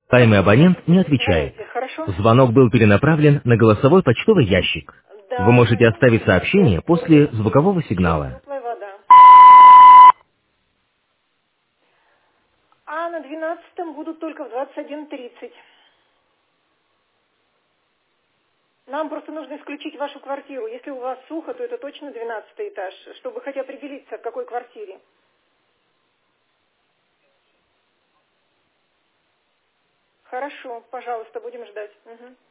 Таймый абонент не отвечает. Давайте, хорошо? Звонок был перенаправлен на голосовой почтовый ящик. Вы Да. можете оставить сообщение после звукового сигнала. Теплая вода. А на 12-м будут только в 21:30. Нам просто нужно исключить вашу квартиру. Если у вас сухо, то это точно 12-й этаж, чтобы хотя определиться, в какой квартире. Хорошо, пожалуйста, будем ждать. Мгм.